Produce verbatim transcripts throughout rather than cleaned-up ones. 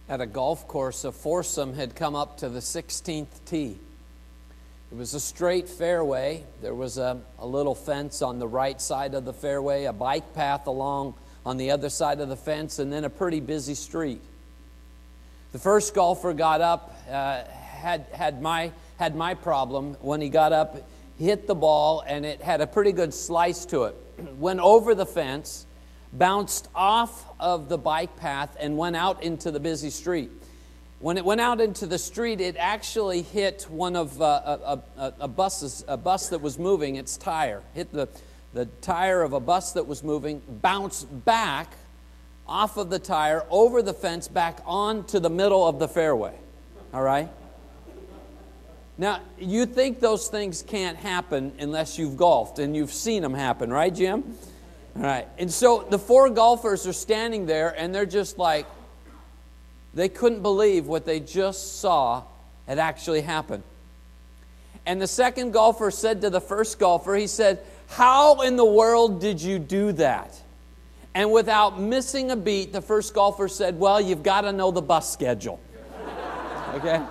At a golf course, a foursome had come up to the sixteenth tee. It was a straight fairway. There was a, a little fence on the right side of the fairway, a bike path along on the other side of the fence, and then a pretty busy street. The first golfer got up, uh, had had my had my problem. When he got up, hit the ball, and it had a pretty good slice to it. Went over the fence, bounced off of the bike path, and went out into the busy street. When it went out into the street, it actually hit one of uh, a, a, a, buses, a bus that was moving, its tire. Hit the, the tire of a bus that was moving, bounced back off of the tire, over the fence, back onto the middle of the fairway. All right? Now, you think those things can't happen unless you've golfed, and you've seen them happen, right, Jim? All right. And so the four golfers are standing there, and they're just like, they couldn't believe what they just saw had actually happened. And the second golfer said to the first golfer, he said, "How in the world did you do that?" And without missing a beat, the first golfer said, "Well, you've got to know the bus schedule." Okay?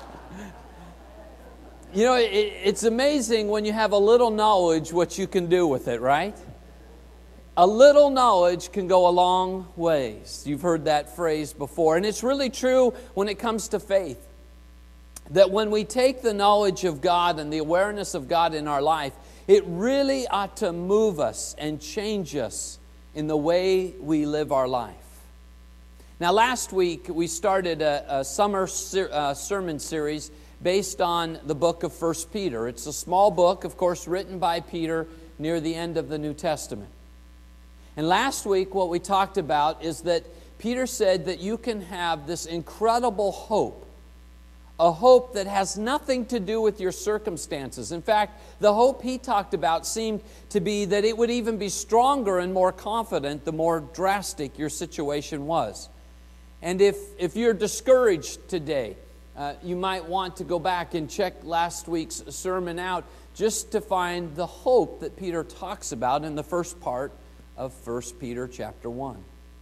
You know, it, it's amazing when you have a little knowledge what you can do with it, right? A little knowledge can go a long ways. You've heard that phrase before. And it's really true when it comes to faith. That when we take the knowledge of God and the awareness of God in our life, it really ought to move us and change us in the way we live our life. Now, last week we started a, a summer ser- uh, sermon series based on the book of First Peter. It's a small book, of course, written by Peter near the end of the New Testament. And last week, what we talked about is that Peter said that you can have this incredible hope, a hope that has nothing to do with your circumstances. In fact, the hope he talked about seemed to be that it would even be stronger and more confident the more drastic your situation was. And if, if you're discouraged today, uh, you might want to go back and check last week's sermon out just to find the hope that Peter talks about in the first part of First Peter chapter one.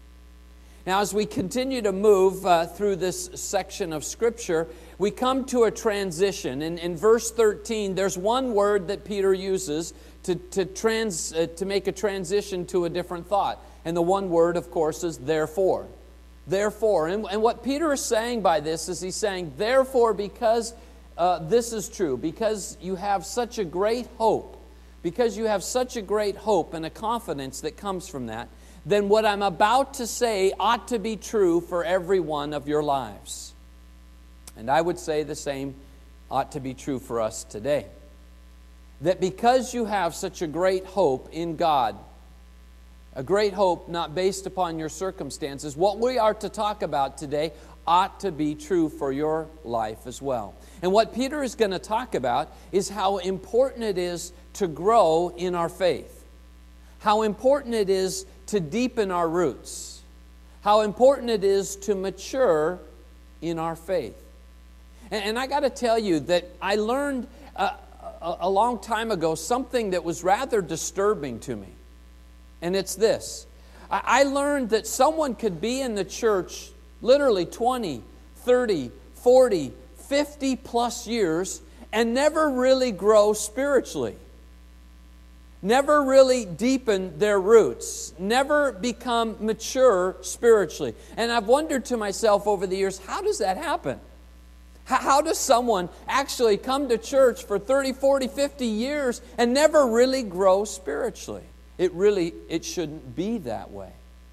Now, as we continue to move uh, through this section of Scripture, we come to a transition. In, in verse thirteen, there's one word that Peter uses to, to, trans, uh, to make a transition to a different thought. And the one word, of course, is therefore. Therefore. And, and what Peter is saying by this is he's saying, therefore, because uh, this is true, because you have such a great hope, because you have such a great hope and a confidence that comes from that, then what I'm about to say ought to be true for every one of your lives. And I would say the same ought to be true for us today. That because you have such a great hope in God, a great hope not based upon your circumstances, what we are to talk about today ought to be true for your life as well. And what Peter is going to talk about is how important it is to grow in our faith. How important it is to deepen our roots. How important it is to mature in our faith. And, and I got to tell you that I learned uh, a, a long time ago something that was rather disturbing to me. And it's this. I, I learned that someone could be in the church literally twenty, thirty, forty, fifty plus years and never really grow spiritually. Never really deepen their roots. Never become mature spiritually. And I've wondered to myself over the years, how does that happen? How, how does someone actually come to church for thirty, forty, fifty years and never really grow spiritually? It really, it shouldn't be that way.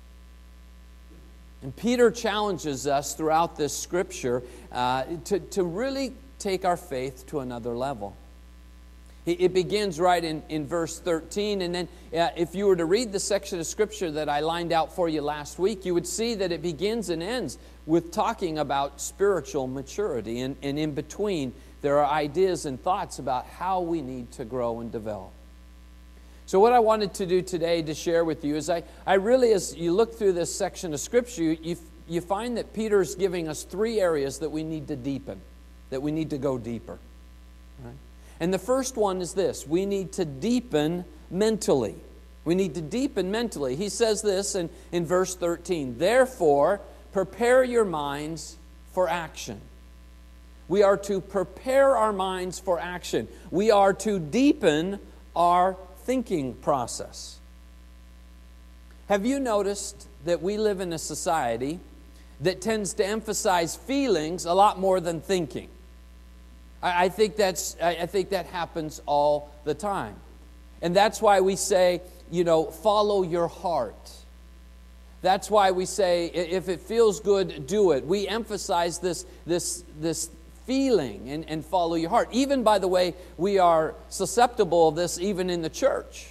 And Peter challenges us throughout this scripture uh, to, to really take our faith to another level. It begins right in, in verse thirteen, and then uh, if you were to read the section of Scripture that I lined out for you last week, you would see that it begins and ends with talking about spiritual maturity, and, and in between there are ideas and thoughts about how we need to grow and develop. So what I wanted to do today to share with you is I, I really, as you look through this section of Scripture, you, you find that Peter's giving us three areas that we need to deepen, that we need to go deeper. Right? And the first one is this: we need to deepen mentally. We need to deepen mentally. He says this in, in verse thirteen, "Therefore, prepare your minds for action. We are to prepare our minds for action. We are to deepen our thinking process. Have you noticed that we live in a society that tends to emphasize feelings a lot more than thinking? I, I think that's I, I think that happens all the time. And that's why we say, you know, follow your heart. That's why we say, if it feels good, do it. We emphasize this, this, this feeling and, and follow your heart. Even, by the way, we are susceptible of this even in the church.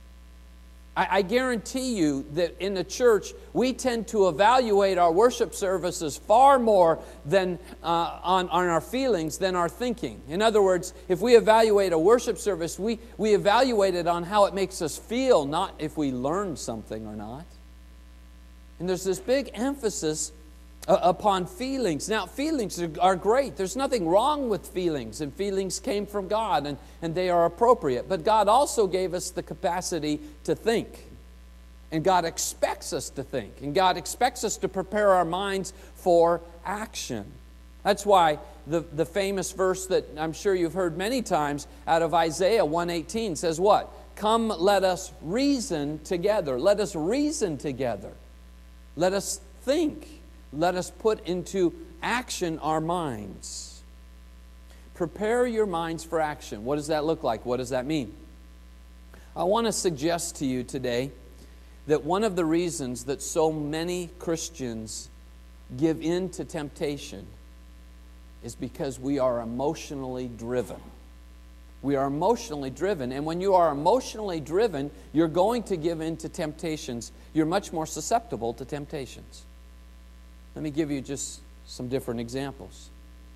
I, I guarantee you that in the church, we tend to evaluate our worship services far more than uh, on, on our feelings than our thinking. In other words, if we evaluate a worship service, we, we evaluate it on how it makes us feel, not if we learn something or not. And there's this big emphasis uh, upon feelings. Now, feelings are, are great. There's nothing wrong with feelings, and feelings came from God, and, and they are appropriate. But God also gave us the capacity to think. And God expects us to think. And God expects us to prepare our minds for action. That's why the, the famous verse that I'm sure you've heard many times out of Isaiah one eighteen says what? Come, let us reason together. Let us reason together. Let us think. Let us put into action our minds. Prepare your minds for action. What does that look like? What does that mean? I want to suggest to you today that one of the reasons that so many Christians give in to temptation is because we are emotionally driven. We are emotionally driven, and when you are emotionally driven, you're going to give in to temptations. You're much more susceptible to temptations. Let me give you just some different examples.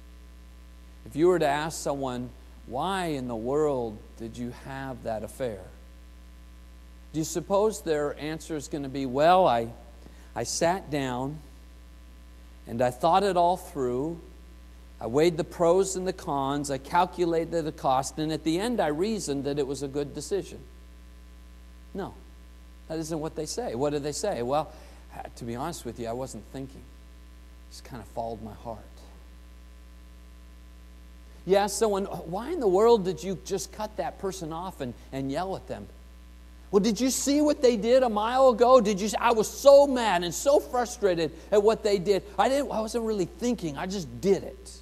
If you were to ask someone, why in the world did you have that affair? Do you suppose their answer is going to be, well, I, I sat down and I thought it all through. I weighed the pros and the cons. I calculated the cost. And at the end, I reasoned that it was a good decision. No, that isn't what they say. What do they say? Well, to be honest with you, I wasn't thinking. It just kind of followed my heart. You ask someone, why in the world did you just cut that person off and, and yell at them? Well, did you see what they did a mile ago? Did you? I was so mad and so frustrated at what they did. I didn't. I wasn't really thinking. I just did it.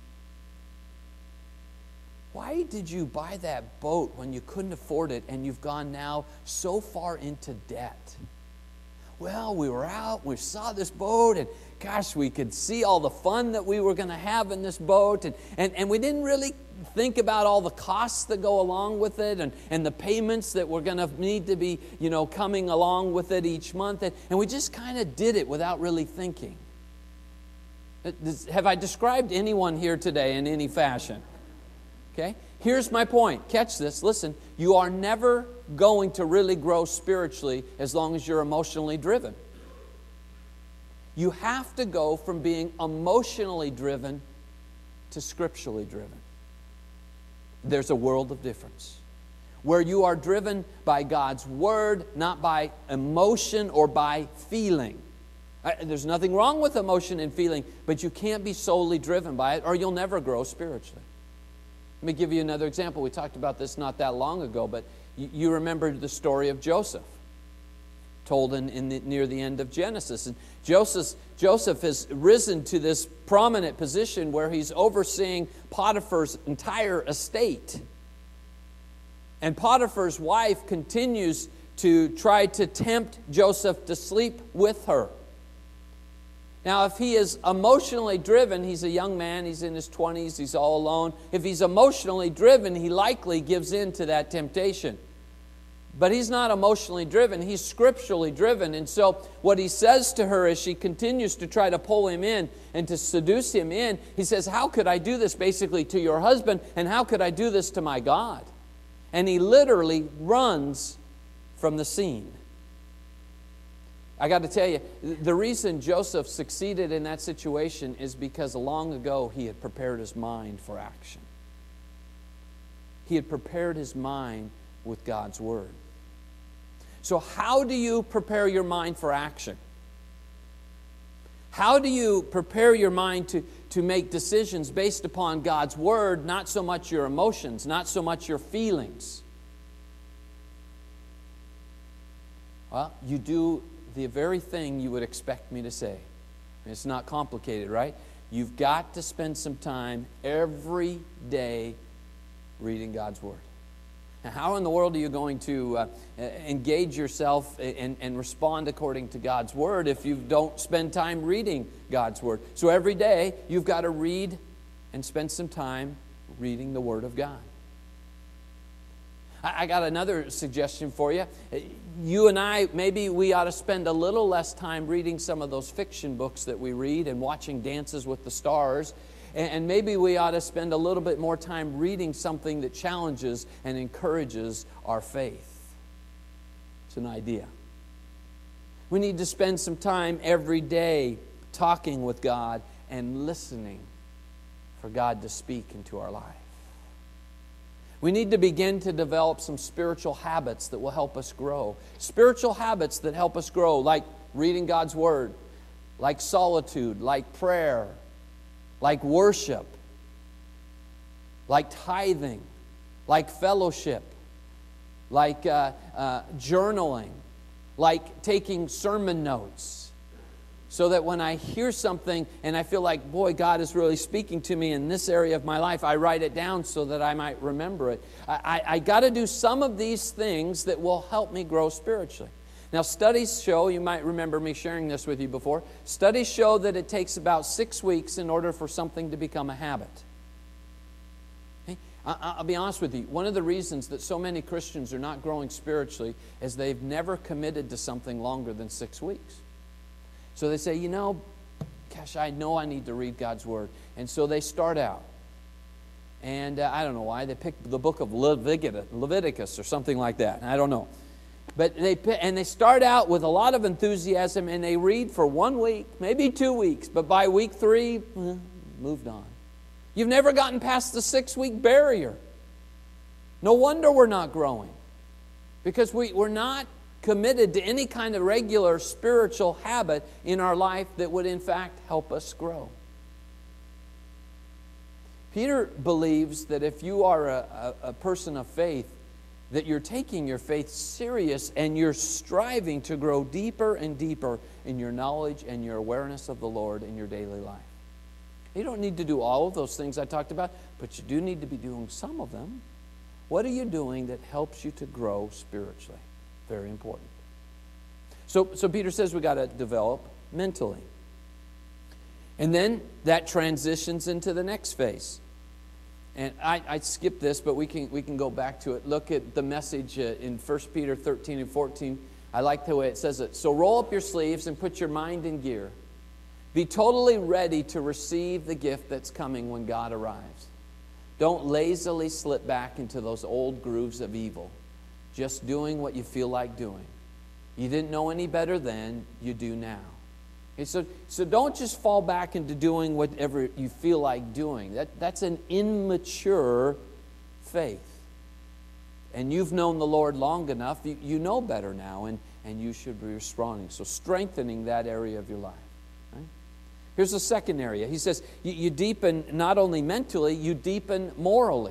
Why did you buy that boat when you couldn't afford it and you've gone now so far into debt? Well, we were out, we saw this boat, and gosh, we could see all the fun that we were going to have in this boat, and, and, and we didn't really think about all the costs that go along with it and, and the payments that we're going to need to be, you know, coming along with it each month, and, and we just kind of did it without really thinking. Have I described anyone here today in any fashion? Okay? Here's my point. Catch this. Listen, you are never going to really grow spiritually as long as you're emotionally driven. You have to go from being emotionally driven to scripturally driven. There's a world of difference. Where you are driven by God's Word, not by emotion or by feeling. There's nothing wrong with emotion and feeling, but you can't be solely driven by it or you'll never grow spiritually. Let me give you another example. We talked about this not that long ago, but you, you remember the story of Joseph, told in, in the, near the end of Genesis. And Joseph, Joseph has risen to this prominent position where he's overseeing Potiphar's entire estate. And Potiphar's wife continues to try to tempt Joseph to sleep with her. Now, if he is emotionally driven, he's a young man, he's in his twenties, he's all alone. If he's emotionally driven, he likely gives in to that temptation. But he's not emotionally driven, he's scripturally driven. And so what he says to her as she continues to try to pull him in and to seduce him in, he says, how could I do this basically to your husband, and how could I do this to my God? And he literally runs from the scene. I got to tell you, the reason Joseph succeeded in that situation is because long ago he had prepared his mind for action. He had prepared his mind with God's Word. So how do you prepare your mind for action? How do you prepare your mind to, to make decisions based upon God's Word, not so much your emotions, not so much your feelings? Well, you do the very thing you would expect me to say. It's not complicated, right? You've got to spend some time every day reading God's Word. Now, how in the world are you going to uh, engage yourself and, and respond according to God's Word if you don't spend time reading God's Word? So every day, you've got to read and spend some time reading the Word of God. I, I got another suggestion for you. You and I, maybe we ought to spend a little less time reading some of those fiction books that we read and watching Dances with the Stars. And maybe we ought to spend a little bit more time reading something that challenges and encourages our faith. It's an idea. We need to spend some time every day talking with God and listening for God to speak into our life. We need to begin to develop some spiritual habits that will help us grow. Spiritual habits that help us grow, like reading God's Word, like solitude, like prayer, like worship, like tithing, like fellowship, like uh, uh, journaling, like taking sermon notes, so that when I hear something and I feel like, boy, God is really speaking to me in this area of my life, I write it down so that I might remember it. I, I, I got to do some of these things that will help me grow spiritually. Now, studies show, you might remember me sharing this with you before, studies show that it takes about six weeks in order for something to become a habit. Okay? I, I'll be honest with you, one of the reasons that so many Christians are not growing spiritually is they've never committed to something longer than six weeks. So they say, you know, gosh, I know I need to read God's Word. And so they start out. And uh, I don't know why, they pick the book of Leviticus, Leviticus or something like that. I don't know. But they and they start out with a lot of enthusiasm, and they read for one week, maybe two weeks, but by week three, eh, moved on. You've never gotten past the six-week barrier. No wonder we're not growing, because we, we're not committed to any kind of regular spiritual habit in our life that would in fact help us grow. Peter believes that if you are a, a, a person of faith, that you're taking your faith serious and you're striving to grow deeper and deeper in your knowledge and your awareness of the Lord in your daily life. You don't need to do all of those things I talked about, but you do need to be doing some of them. What are you doing that helps you to grow spiritually? Very important. So, so Peter says we got to develop mentally. And then that transitions into the next phase. And I, I skipped this, but we can we can go back to it. Look at the message uh, in First Peter thirteen and fourteen. I like the way it says it. So roll up your sleeves and put your mind in gear. Be totally ready to receive the gift that's coming when God arrives. Don't lazily slip back into those old grooves of evil, just doing what you feel like doing. You didn't know any better then, you do now. Okay, so, so don't just fall back into doing whatever you feel like doing. That, that's an immature faith. And you've known the Lord long enough, you, you know better now, and, and you should be responding. So strengthening that area of your life. Right? Here's the second area. He says, you, you deepen not only mentally, you deepen morally.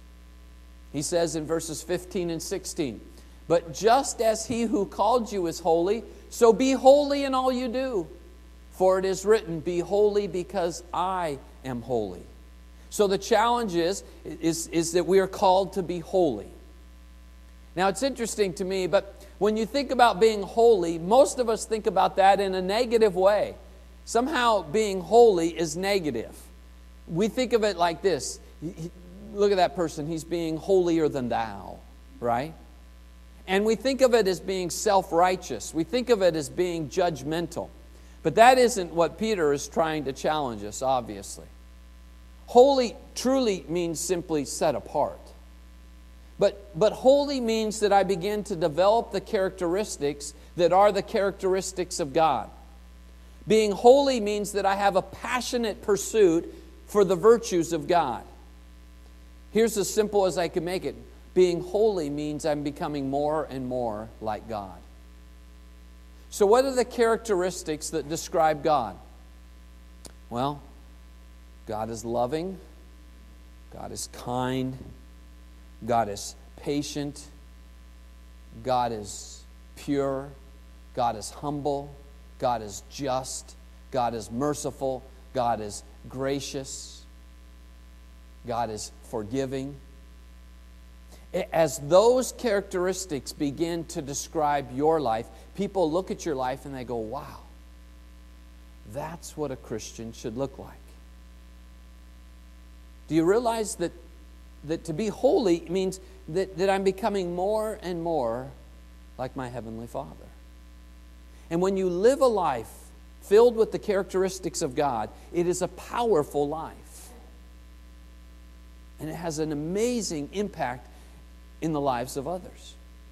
He says in verses fifteen and sixteen, but just as He who called you is holy, so be holy in all you do. For it is written, be holy because I am holy. So the challenge is, is, is that we are called to be holy. Now it's interesting to me, but when you think about being holy, most of us think about that in a negative way. Somehow being holy is negative. We think of it like this. Look at that person, he's being holier than thou, right? And we think of it as being self-righteous. We think of it as being judgmental. But that isn't what Peter is trying to challenge us, obviously. Holy truly means simply set apart. But, but holy means that I begin to develop the characteristics that are the characteristics of God. Being holy means that I have a passionate pursuit for the virtues of God. Here's as simple as I can make it. Being holy means I'm becoming more and more like God. So what are the characteristics that describe God? Well, God is loving. God is kind. God is patient. God is pure. God is humble. God is just. God is merciful. God is gracious. God is forgiving. As those characteristics begin to describe your life, people look at your life and they go, wow, that's what a Christian should look like. Do you realize that, that to be holy means that, that I'm becoming more and more like my Heavenly Father? And when you live a life filled with the characteristics of God, it is a powerful life. And it has an amazing impact in the lives of others.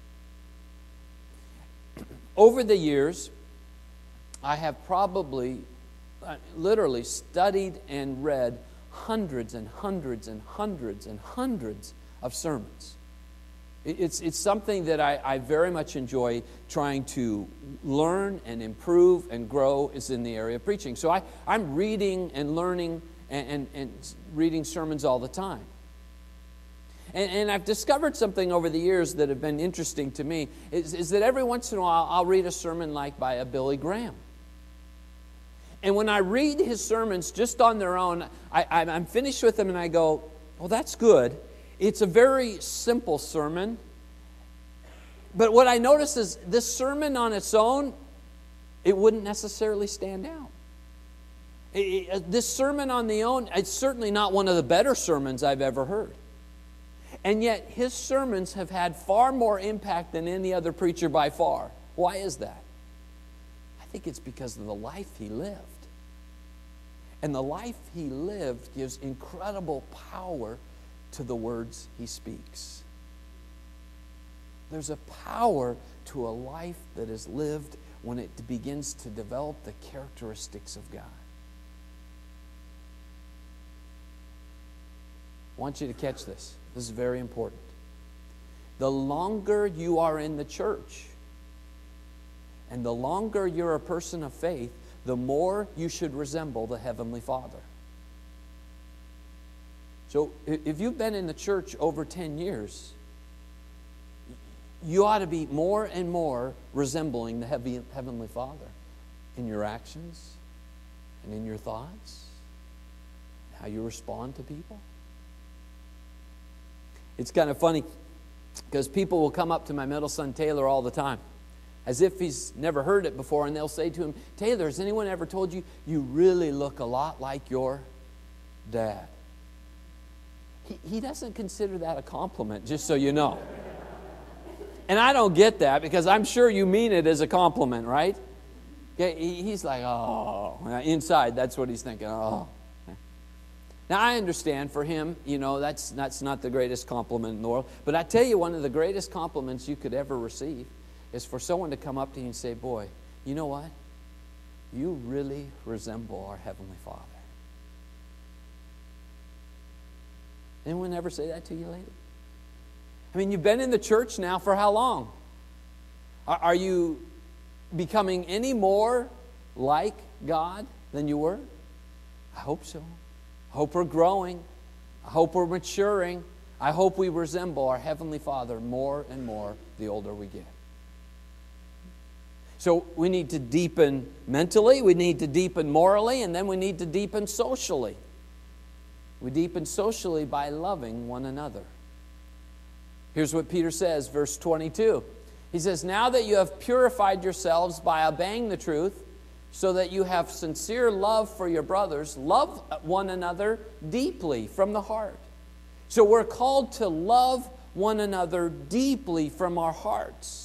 Over the years, I have probably, uh, literally studied and read hundreds and hundreds and hundreds and hundreds of sermons. It's, it's something that I, I very much enjoy trying to learn and improve and grow is in the area of preaching. So I, I'm reading and learning and, and, and reading sermons all the time. And, and I've discovered something over the years that have been interesting to me, is, is that every once in a while I'll read a sermon like by a Billy Graham. And when I read his sermons just on their own, I, I'm finished with them and I go, well, that's good. It's a very simple sermon. But what I notice is this sermon on its own, it wouldn't necessarily stand out. It, it, this sermon on the own, it's certainly not one of the better sermons I've ever heard. And yet his sermons have had far more impact than any other preacher by far. Why is that? I think it's because of the life he lived. And the life he lived gives incredible power to the words he speaks. There's a power to a life that is lived when it begins to develop the characteristics of God. I want you to catch this. This is very important. The longer you are in the church, and the longer you're a person of faith, the more you should resemble the Heavenly Father. So if you've been in the church over ten years, you ought to be more and more resembling the Heavenly Father in your actions and in your thoughts, how you respond to people. It's kind of funny because people will come up to my middle son Taylor all the time as if he's never heard it before, and they'll say to him, Taylor, has anyone ever told you, you really look a lot like your dad? He, he doesn't consider that a compliment, just so you know. And I don't get that because I'm sure you mean it as a compliment, right? He, he's like, oh. Inside, that's what he's thinking, oh. Now, I understand for him, you know, that's, that's not the greatest compliment in the world. But I tell you, one of the greatest compliments you could ever receive is for someone to come up to you and say, boy, you know what? You really resemble our Heavenly Father. Anyone ever say that to you lately? I mean, you've been in the church now for how long? Are, are you becoming any more like God than you were? I hope so. I hope we're growing. I hope we're maturing. I hope we resemble our Heavenly Father more and more the older we get. So we need to deepen mentally, we need to deepen morally, and then we need to deepen socially. We deepen socially by loving one another. Here's what Peter says, verse twenty-two. He says, now that you have purified yourselves by obeying the truth, so that you have sincere love for your brothers, love one another deeply from the heart. So we're called to love one another deeply from our hearts.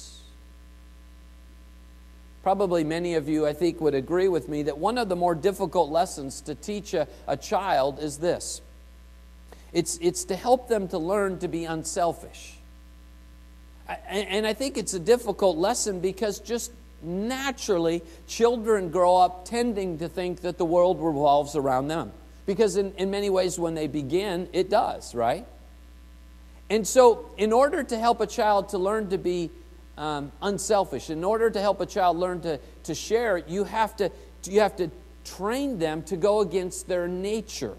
Probably many of you, I think, would agree with me that one of the more difficult lessons to teach a, a child is this. It's, it's to help them to learn to be unselfish. And, and I think it's a difficult lesson because just naturally, children grow up tending to think that the world revolves around them. Because in, in many ways, when they begin, it does, right? And so, in order to help a child to learn to be um, unselfish, in order to help a child learn to, to share, you have to, you have to train them to go against their nature.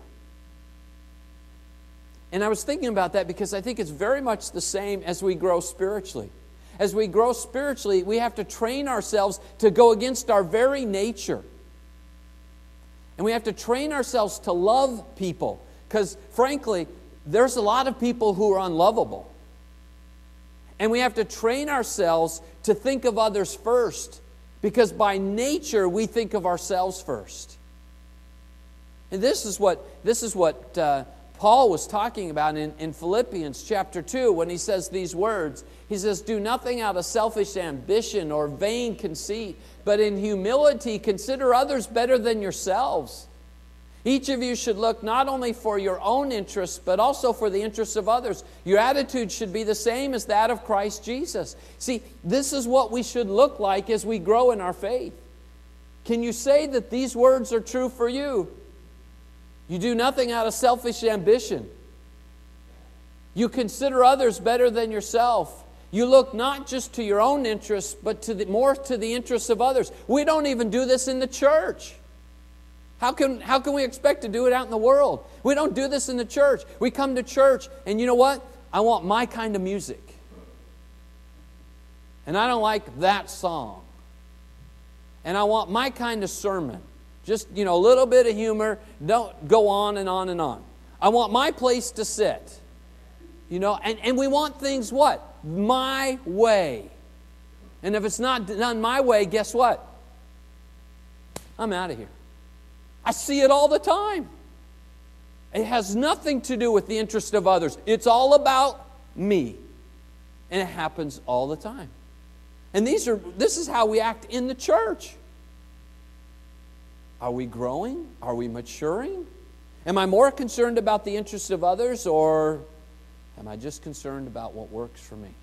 And I was thinking about that because I think it's very much the same as we grow spiritually. As we grow spiritually, we have to train ourselves to go against our very nature. And we have to train ourselves to love people. Because frankly, there's a lot of people who are unlovable. And we have to train ourselves to think of others first. Because by nature, we think of ourselves first. And this is what, this is what uh, Paul was talking about in, in Philippians chapter two when he says these words. He says, do nothing out of selfish ambition or vain conceit, but in humility consider others better than yourselves. Each of you should look not only for your own interests, but also for the interests of others. Your attitude should be the same as that of Christ Jesus. See, this is what we should look like as we grow in our faith. Can you say that these words are true for you? You do nothing out of selfish ambition. You consider others better than yourself. You look not just to your own interests, but to the, more to the interests of others. We don't even do this in the church. How can, how can we expect to do it out in the world? We don't do this in the church. We come to church, and you know what? I want my kind of music. And I don't like that song. And I want my kind of sermon. Just, you know, a little bit of humor. Don't go on and on and on. I want my place to sit. You know, and, and we want things what? My way. And if it's not done my way, guess what? I'm out of here. I see it all the time. It has nothing to do with the interest of others. It's all about me. And it happens all the time. And these are this is how we act in the church. Are we growing? Are we maturing? Am I more concerned about the interests of others, or am I just concerned about what works for me?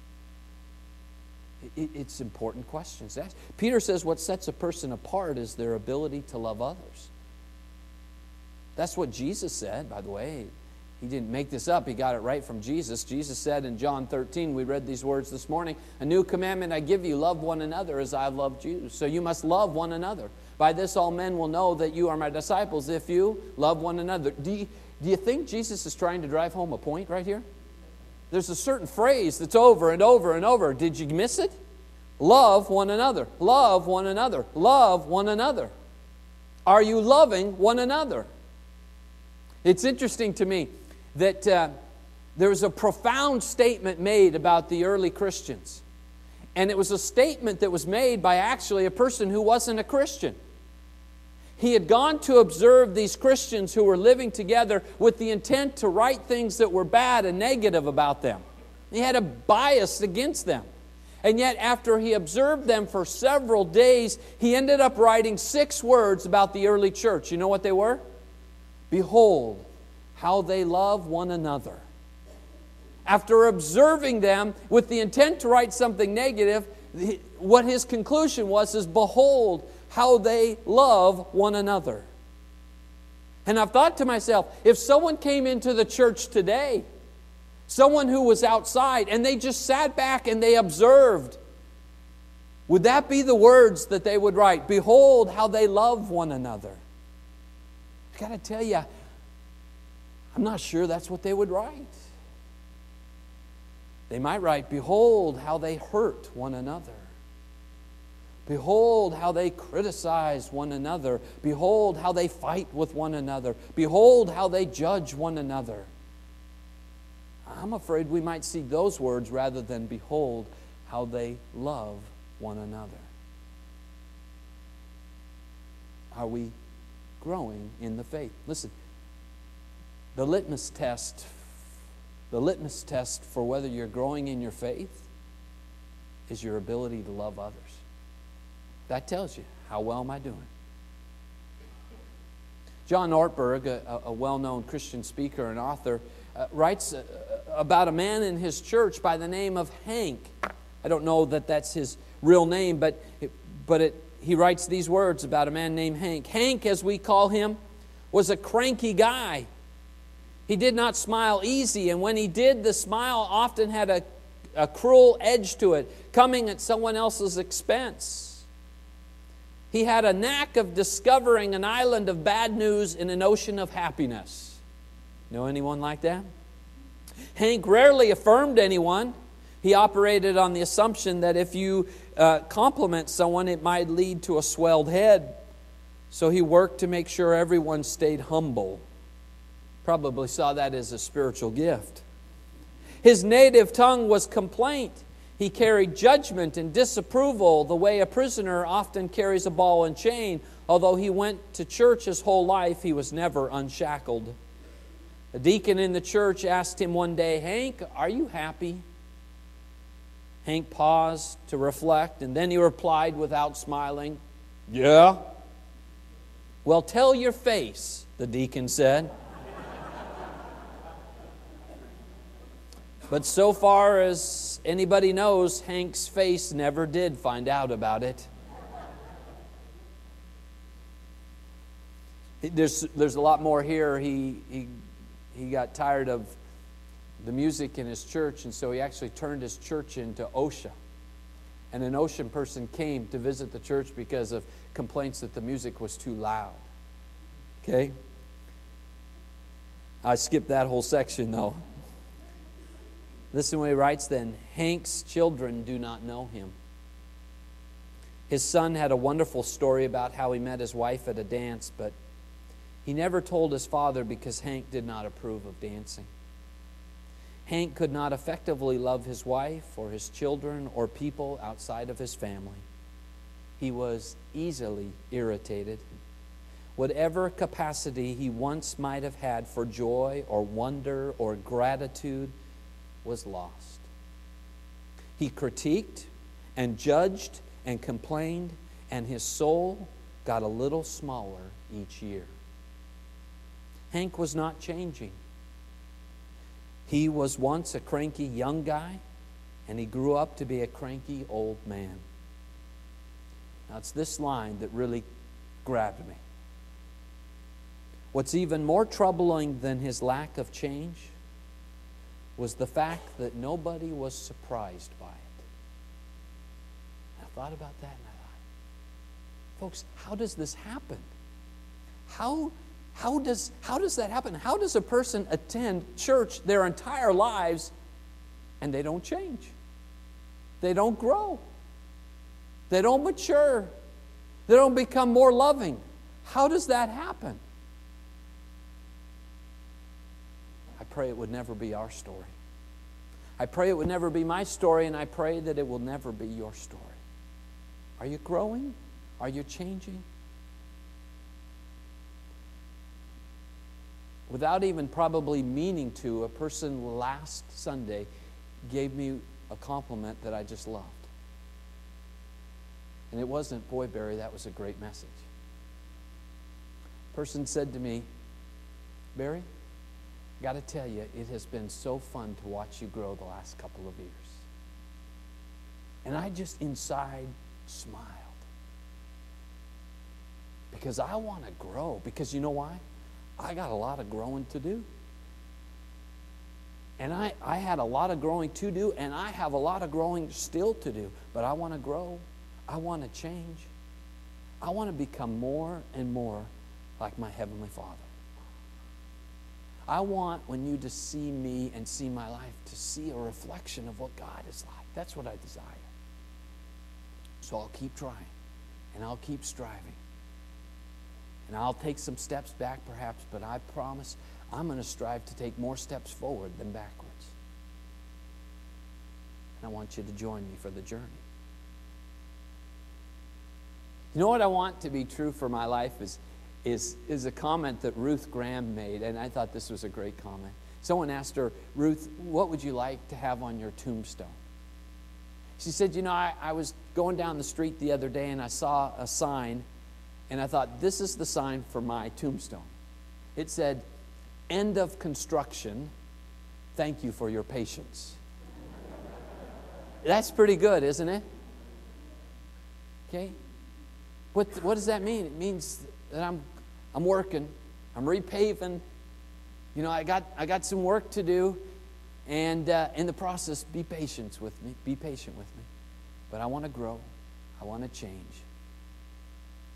It, it's important questions. Peter says what sets a person apart is their ability to love others. That's what Jesus said, by the way. He didn't make this up. He got it right from Jesus. Jesus said in John thirteen, we read these words this morning, a new commandment I give you, love one another as I have loved you. So you must love one another. By this all men will know that you are my disciples if you love one another. Do you, do you think Jesus is trying to drive home a point right here? There's a certain phrase that's over and over and over. Did you miss it? Love one another. Love one another. Love one another. Are you loving one another? It's interesting to me that uh, there was a profound statement made about the early Christians. And it was a statement that was made by actually a person who wasn't a Christian. He had gone to observe these Christians who were living together with the intent to write things that were bad and negative about them. He had a bias against them. And yet after he observed them for several days, he ended up writing six words about the early church. You know what they were? Behold, how they love one another. After observing them with the intent to write something negative, what his conclusion was is, behold, how they love one another. And I've thought to myself, if someone came into the church today, someone who was outside, and they just sat back and they observed, would that be the words that they would write? Behold, how they love one another. I got to tell you, I'm not sure that's what they would write. They might write, behold, how they hurt one another. Behold, how they criticize one another. Behold, how they fight with one another. Behold, how they judge one another. I'm afraid we might see those words rather than behold, how they love one another. Are we growing in the faith? Listen, the litmus test, the litmus test for whether you're growing in your faith is your ability to love others. That tells you, how well am I doing? John Ortberg, a, a well-known Christian speaker and author, uh, writes uh, about a man in his church by the name of Hank. I don't know that that's his real name, but, it, but it, he writes these words about a man named Hank. Hank, as we call him, was a cranky guy. He did not smile easy, and when he did, the smile often had a, a cruel edge to it, coming at someone else's expense. He had a knack of discovering an island of bad news in an ocean of happiness. Know anyone like that? Hank rarely affirmed anyone. He operated on the assumption that if you uh, compliment someone, it might lead to a swelled head. So he worked to make sure everyone stayed humble. Probably saw that as a spiritual gift. His native tongue was complaint. He carried judgment and disapproval the way a prisoner often carries a ball and chain. Although he went to church his whole life, he was never unshackled. A deacon in the church asked him one day, "Hank, are you happy?" Hank paused to reflect, and then he replied without smiling, "Yeah." "Well, tell your face," the deacon said. But so far as anybody knows, Hank's face never did find out about it. There's, there's a lot more here. He, he, he got tired of the music in his church, and so he actually turned his church into OSHA. And an ocean person came to visit the church because of complaints that the music was too loud. Okay? I skipped that whole section, though. Listen what he writes then. Hank's children do not know him. His son had a wonderful story about how he met his wife at a dance, but he never told his father because Hank did not approve of dancing. Hank could not effectively love his wife or his children or people outside of his family. He was easily irritated. Whatever capacity he once might have had for joy or wonder or gratitude was lost. He critiqued and judged and complained, and his soul got a little smaller each year. Hank was not changing. He was once a cranky young guy, and he grew up to be a cranky old man. Now, it's this line that really grabbed me. What's even more troubling than his lack of change was the fact that nobody was surprised by it. I thought about that and I thought, folks, how does this happen? How, how, does, how does that happen? How does a person attend church their entire lives and they don't change? They don't grow. They don't mature. They don't become more loving. How does that happen? I pray it would never be our story. I pray it would never be my story, and I pray that it will never be your story. Are you growing? Are you changing? Without even probably meaning to, a person last Sunday gave me a compliment that I just loved. And it wasn't, "Boy, Barry, that was a great message." A person said to me, "Barry, got to tell you, it has been so fun to watch you grow the last couple of years." And I just inside smiled. Because I want to grow. Because you know why? I got a lot of growing to do. And I, I had a lot of growing to do, and I have a lot of growing still to do. But I want to grow. I want to change. I want to become more and more like my Heavenly Father. I want, when you just see me and see my life, to see a reflection of what God is like. That's what I desire. So I'll keep trying, and I'll keep striving. And I'll take some steps back perhaps, but I promise I'm going to strive to take more steps forward than backwards. And I want you to join me for the journey. You know what I want to be true for my life is Is, is a comment that Ruth Graham made, and I thought this was a great comment. Someone asked her, "Ruth, what would you like to have on your tombstone?" She said, "You know, I, I was going down the street the other day and I saw a sign, and I thought, this is the sign for my tombstone. It said, 'End of construction. Thank you for your patience.'" That's pretty good, isn't it? Okay? What, what does that mean? It means that I'm I'm working, I'm repaving. You know, I got I got some work to do, and uh, in the process, be patient with me. Be patient with me. But I want to grow. I want to change.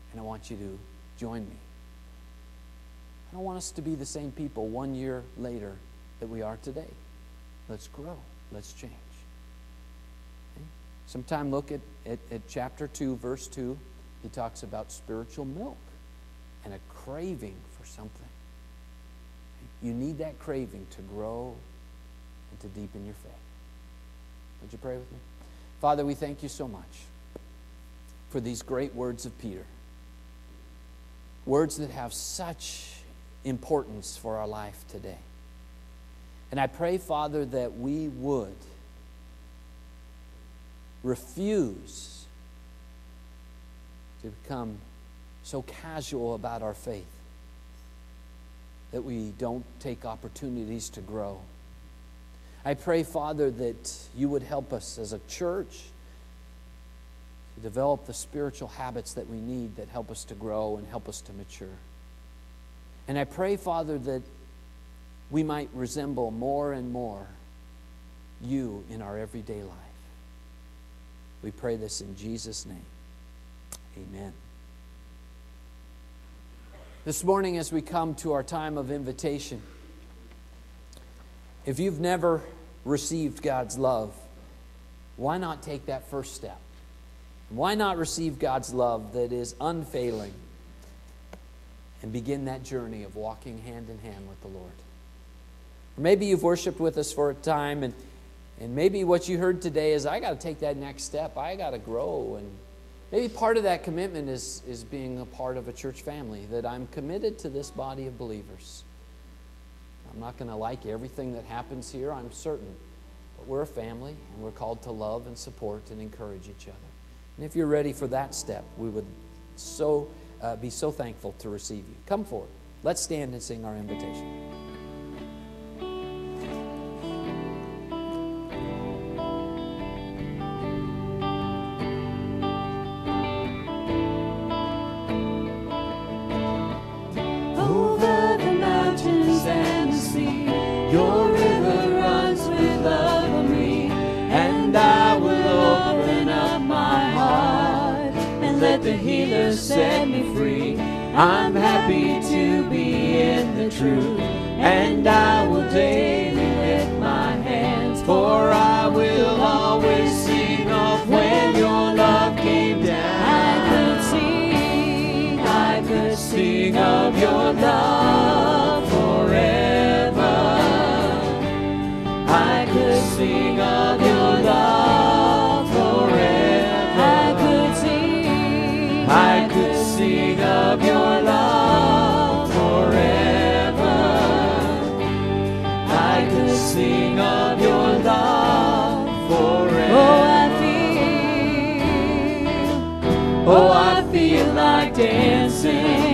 and I want you to join me. I don't want us to be the same people one year later that we are today. Let's grow. Let's change. Okay? Sometime look at, at, at chapter two, verse two. He talks about spiritual milk and a craving for something. You need that craving to grow and to deepen your faith. Would you pray with me? Father, we thank you so much for these great words of Peter. Words that have such importance for our life today. And I pray, Father, that we would refuse to become so casual about our faith that we don't take opportunities to grow. I pray, Father, that you would help us as a church to develop the spiritual habits that we need that help us to grow and help us to mature. And I pray, Father, that we might resemble more and more you in our everyday life. We pray this in Jesus' name. Amen. This morning, as we come to our time of invitation, if you've never received God's love, why not take that first step? Why not receive God's love that is unfailing and begin that journey of walking hand in hand with the Lord? Or maybe you've worshiped with us for a time, and, and maybe what you heard today is, I got to take that next step. I got to grow. And maybe part of that commitment is, is being a part of a church family, that I'm committed to this body of believers. I'm not going to like everything that happens here, I'm certain. But we're a family, and we're called to love and support and encourage each other. And if you're ready for that step, we would so uh, be so thankful to receive you. Come forward. Let's stand and sing our invitation. The healer set me free. I'm happy to be in the truth, and I will daily lift my hands, for I will always sing of when your love came down. I could sing, I could sing of your love forever. I could sing of your love forever. I could sing I could sing of your love forever. I could sing of your love forever. Oh, I feel, oh, I feel like dancing.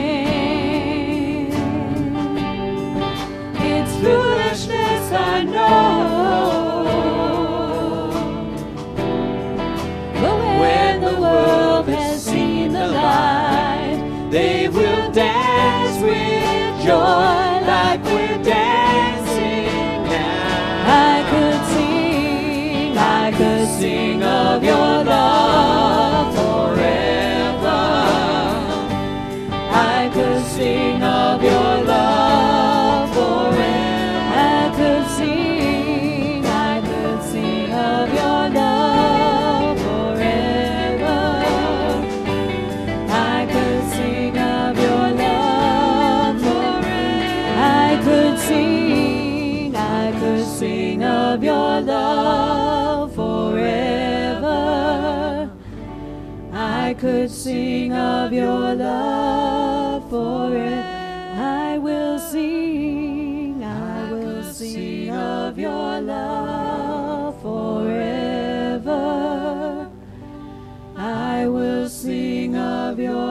It's foolishness, I know. But when the world has seen the light, they will dance with joy like we're dancing now. I could sing, I could sing of your love forever. I could sing of your love forever. I could sing, I could sing of your love forever. I could sing of your love forever. I could sing, I could sing of your love forever. I could sing of your love forever. I will sing, I will sing of your love forever. I will sing of your